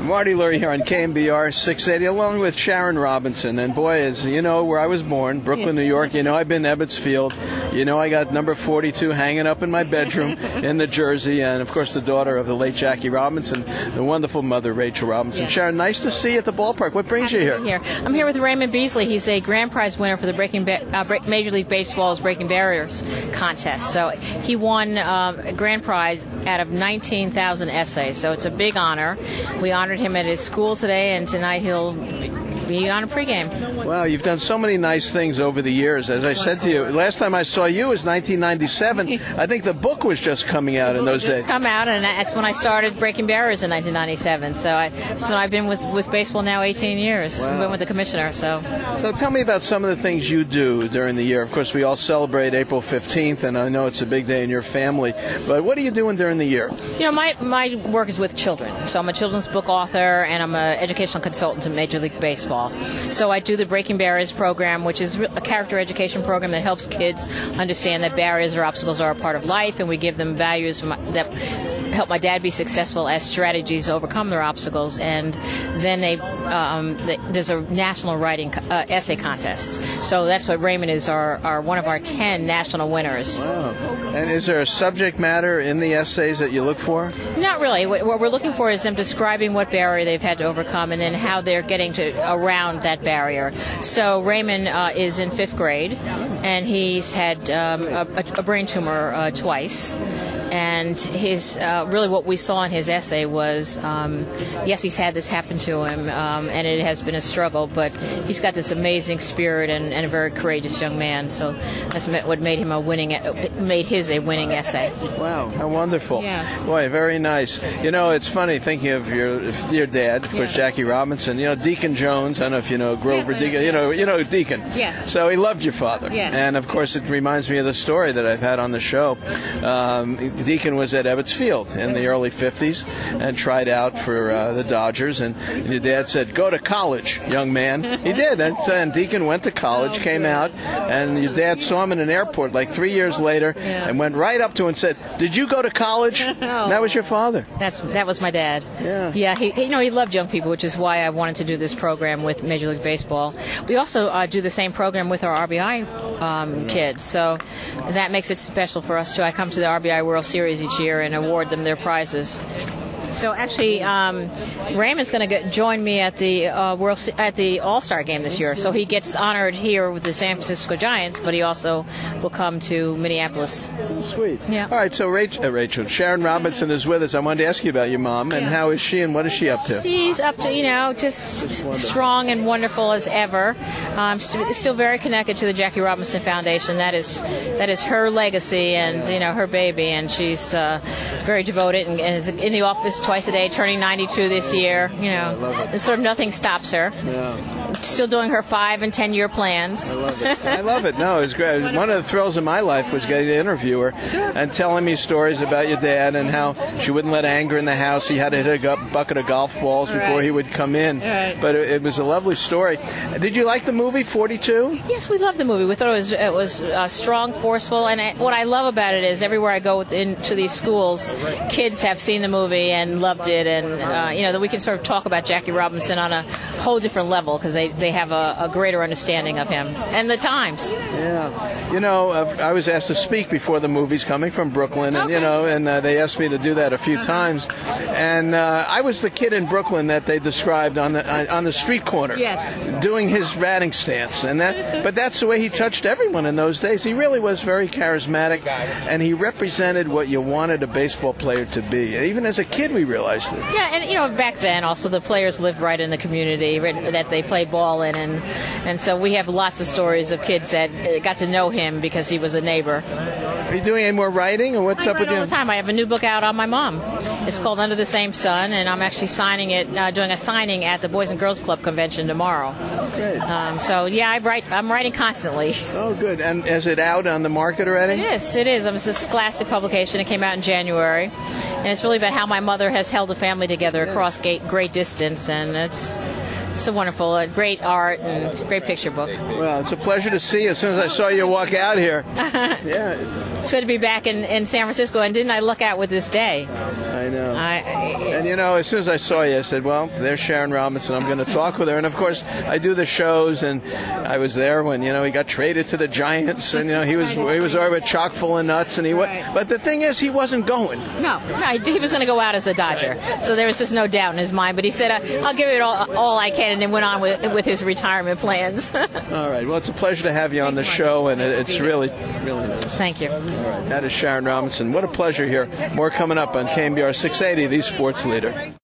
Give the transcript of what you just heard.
Marty Lurie here on KMBR 680, along with Sharon Robinson. And boy, as you know, where I was born, Brooklyn, New York, you know I've been to Ebbets Field. You know I got number 42 hanging up in my bedroom in the Jersey. And, of course, the daughter of the late Jackie Robinson, the wonderful mother, Rachel Robinson. Yes. Sharon, nice to see you at the ballpark. What brings you here? I'm here with Raymond Beasley. He's a grand prize winner for the Major League Baseball's Breaking Barriers contest. So he won a grand prize out of 19,000 essays. So it's a big honor. We honored him at his school today, and tonight he'll be on a pregame. Wow, you've done so many nice things over the years. As I said to you, last time I saw you was 1997. I think the book was just coming out in those days. Come out, and that's when I started Breaking Barriers in 1997. So I've been with baseball now 18 years. Wow. I've been with the commissioner. So tell me about some of the things you do during the year. Of course, we all celebrate April 15th, and I know it's a big day in your family. But what are you doing during the year? You know, my work is with children. So I'm a children's book author, and I'm an educational consultant to Major League Baseball. So I do the Breaking Barriers program, which is a character education program that helps kids understand that barriers or obstacles are a part of life, and we give them values that help my dad be successful as strategies to overcome their obstacles. And then there's a national writing essay contest. So that's what Raymond is, are one of our 10 national winners. Wow. And is there a subject matter in the essays that you look for? Not really. What we're looking for is them describing what barrier they've had to overcome and then how they're getting around that barrier. So Raymond is in 5th grade, and he's had a brain tumor twice. And his really what we saw in his essay was, yes, he's had this happen to him, and it has been a struggle, but he's got this amazing spirit and a very courageous young man. So that's what made him a winning essay. Wow, how wonderful! Yes. Boy, very nice. You know, it's funny thinking of your dad, of course, Jackie Robinson. You know, Deacon Jones. I don't know if you know Grover Deacon. You know Deacon. Yes. So he loved your father. Yes. And of course, it reminds me of the story that I've had on the show. Deacon was at Ebbets Field in the early 50s and tried out for the Dodgers, and your dad said, "Go to college, young man." He did, and Deacon went to college, came out, and your dad saw him in an airport like 3 years later and went right up to him and said, "Did you go to college?" And that was your father. That was my dad. Yeah. He loved young people, which is why I wanted to do this program with Major League Baseball. We also do the same program with our RBI kids, so that makes it special for us too. I come to the RBI World Series each year and award them their prizes. So actually, Raymond's going to join me at the All-Star game this year. So he gets honored here with the San Francisco Giants, but he also will come to Minneapolis. Sweet. Yeah. All right. So Rachel, Sharon Robinson is with us. I wanted to ask you about your mom and how is she and what is she up to? She's up to just strong and wonderful as ever. Still very connected to the Jackie Robinson Foundation. That is her legacy and her baby, and she's very devoted and is in the office twice a day, turning 92 this year. And sort of nothing stops her. Yeah. Still doing her 5- and 10-year plans. I love it. No, it was great. One of the thrills of my life was getting to interview her and telling me stories about your dad and how she wouldn't let anger in the house. He had to hit a bucket of golf balls before he would come in. Right. But it was a lovely story. Did you like the movie 42? Yes, we loved the movie. We thought it was strong, forceful, and what I love about it is everywhere I go into these schools, kids have seen the movie and loved it, and that we can sort of talk about Jackie Robinson on a whole different level because they have a greater understanding of him and the times. Yeah. I was asked to speak before the movie's coming from Brooklyn, and and they asked me to do that a few times. And I was the kid in Brooklyn that they described on the street corner, doing his batting stance, but that's the way he touched everyone in those days. He really was very charismatic, and he represented what you wanted a baseball player to be. Even as a kid, we realized it. Yeah, and back then also the players lived right in the community that they played ball in, and so we have lots of stories of kids that got to know him because he was a neighbor. Are you doing any more writing, or what's up with you? All the time. I have a new book out on my mom. It's called Under the Same Sun, and I'm actually signing it, doing a signing at the Boys and Girls Club convention tomorrow. Great. I'm writing constantly. Oh, good. And is it out on the market already? Yes, it is. It's a scholastic publication. It came out in January, and it's really about how my mother has held a family together across great distance, and it's a wonderful, great art and great picture book. Well, it's a pleasure to see you. As soon as I saw you walk out here. It's good to be back in San Francisco, and didn't I luck out with this day? I I know. And as soon as I saw you, I said, well, there's Sharon Robinson. I'm going to talk with her. And of course, I do the shows, and I was there when he got traded to the Giants, and he was over with chock full of nuts, and But the thing is, he wasn't going. No, he was going to go out as a Dodger. So there was just no doubt in his mind. But he said, I'll give it all I can, and then went on with his retirement plans. All right. Well, it's a pleasure to have you on the show, and it's really, really nice. Thank you. All right. That is Sharon Robinson. What a pleasure here. More coming up on KMBR 680, the Sports Leader.